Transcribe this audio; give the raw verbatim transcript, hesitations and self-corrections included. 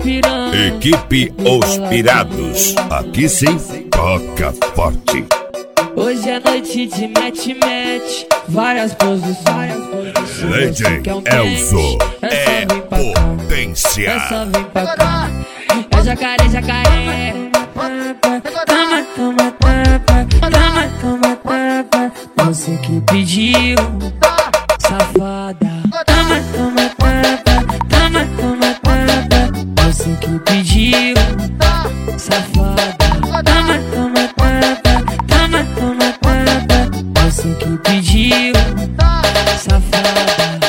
piranha. Equipe Os Pirados, aqui sim toca forte. Hoje é noite de match-match, várias posições. Legend Elzo é potência. É só vir pra cá. É jacaré, jacaré. Toma, toma, tapa. Toma, toma, tapa. Você que pediu, safada. Toma, toma, tapa. Toma, toma, tapa. Você que pediu, safada. Toma, toma, tapa. Toma, toma, tapa. Você que pediu, safada.